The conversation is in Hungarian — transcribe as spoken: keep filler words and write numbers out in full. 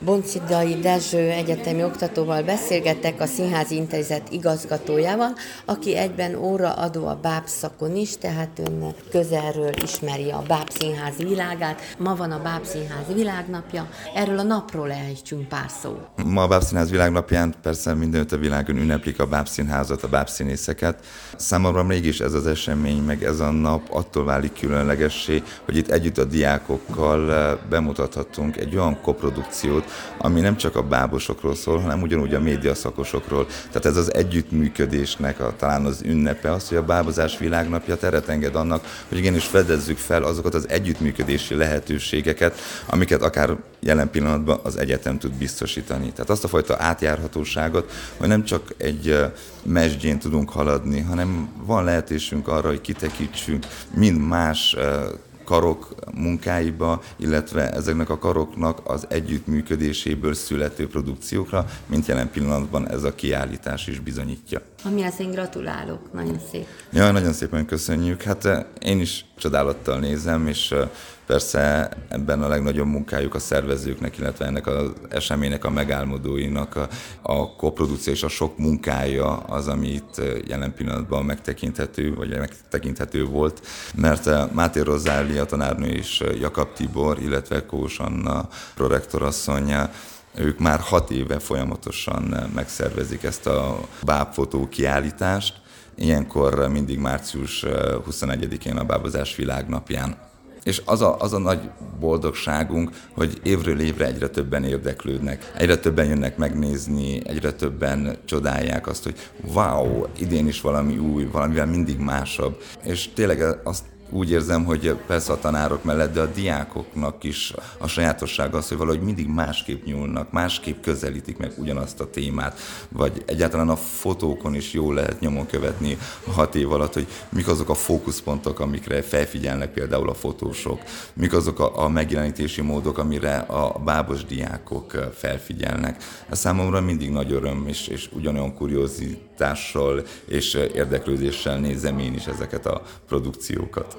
Boncidai Dezső egyetemi oktatóval beszélgettek, a Színházi Intézet igazgatójával, aki egyben óraadó a báb szakon is, tehát ön közelről ismeri a báb színház világát. Ma van a báb színház világnapja, erről a napról ejtsünk pár szót. Ma a báb színház világnapján persze mindenütt a világon ünneplik a báb színházat, a báb színészeket. Számomra mégis ez az esemény, meg ez a nap attól válik különlegessé, hogy itt együtt a diákokkal bemutathatunk egy olyan koprodukciót, ami nem csak a bábosokról szól, hanem ugyanúgy a médiaszakosokról. Tehát ez az együttműködésnek a, talán az ünnepe az, hogy a bábozás világnapja teret enged annak, hogy igenis fedezzük fel azokat az együttműködési lehetőségeket, amiket akár jelen pillanatban az egyetem tud biztosítani. Tehát azt a fajta átjárhatóságot, hogy nem csak egy mesdjén tudunk haladni, hanem van lehetőségünk arra, hogy kitekítsünk mind más karok munkáiba, illetve ezeknek a karoknak az együttműködéséből születő produkciókra, mint jelen pillanatban ez a kiállítás is bizonyítja. Amihez én gratulálok, nagyon szép. Ja, nagyon szépen köszönjük. Hát én is csodálattal nézem, és persze ebben a legnagyobb munkájuk a szervezőknek, illetve ennek az eseménynek a megálmodóinak a, a koprodukció és a sok munkája az, ami itt jelen pillanatban megtekinthető, vagy megtekinthető volt, mert Máté Rozália tanárnő és Jakab Tibor, illetve Kós Anna prorektorasszonya, ők már hat éve folyamatosan megszervezik ezt a bábfotó kiállítást, ilyenkor mindig március huszonegyedikén a bábozás világnapján. És az a, az a nagy boldogságunk, hogy évről évre egyre többen érdeklődnek, egyre többen jönnek megnézni, egyre többen csodálják azt, hogy wow, idén is valami új, valamivel mindig másabb. És tényleg azt úgy érzem, hogy persze a tanárok mellett, de a diákoknak is a sajátossága az, hogy valahogy mindig másképp nyúlnak, másképp közelítik meg ugyanazt a témát, vagy egyáltalán a fotókon is jól lehet nyomon követni a hat év alatt, hogy mik azok a fókuszpontok, amikre felfigyelnek például a fotósok, mik azok a, a megjelenítési módok, amire a bábos diákok felfigyelnek. Ez számomra mindig nagy öröm, és, és ugyanolyan kuriózitással és érdeklődéssel nézem én is ezeket a produkciókat.